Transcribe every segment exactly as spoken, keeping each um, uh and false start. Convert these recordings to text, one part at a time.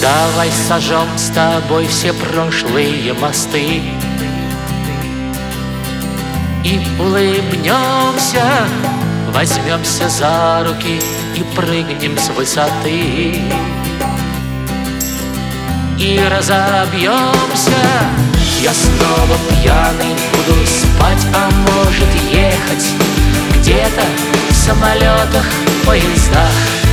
Давай сожжем с тобой все прошлые мосты и улыбнемся, возьмемся за руки и прыгнем с высоты. И разобьемся. Я снова пьяный буду спать, а может ехать где-то в самолетах, поездах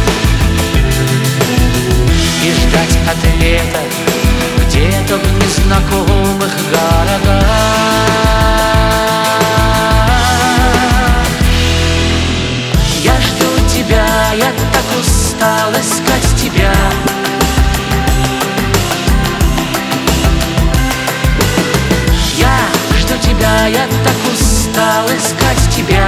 и ждать ответа где-то в незнакомых городах. Я жду тебя, я так устал искать тебя. Я жду тебя, я так устал искать тебя.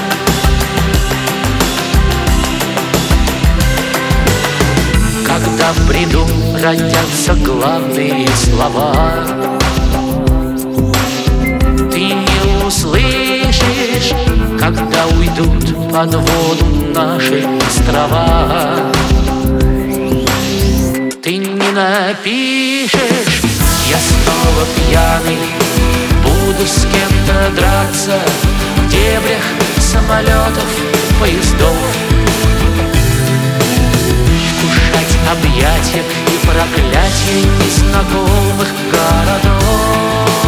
Когда в бреду родятся главные слова, ты не услышишь, когда уйдут под воду наши острова. Ты не напишешь, я снова пьяный буду с кем-то драться в дебрях самолетов, поездов, вкушать объятия и проклятия незнакомых городов.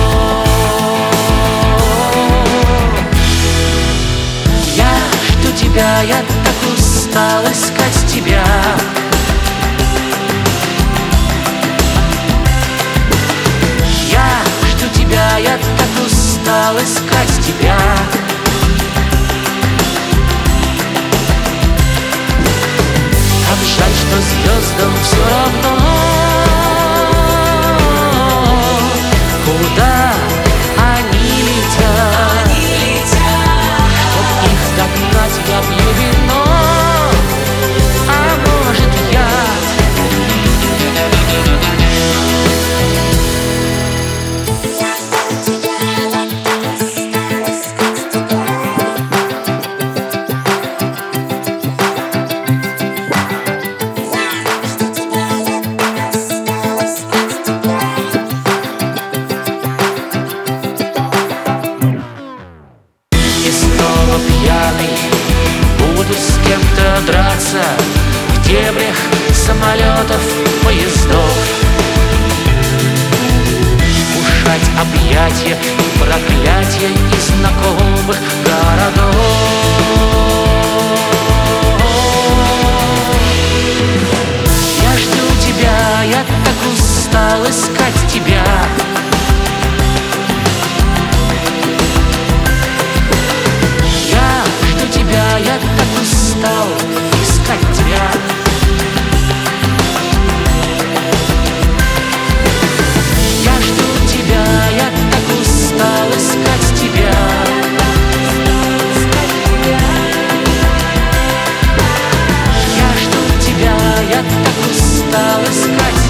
Я жду тебя, я так устал искать тебя. Я жду тебя, я так устал искать тебя. Как жаль, что звездам все равно, куда они летят. Они летят. Чтоб их догнать, я пью вино, а может яд. Пьяный буду с кем-то драться в дебрях самолетов, поездов, вкушать объятия и проклятия незнакомых городов. Я жду тебя, я так устал искать тебя. Я так устал искать тебя. Я жду тебя, я так устал искать тебя. Я жду тебя, я так устал искать тебя.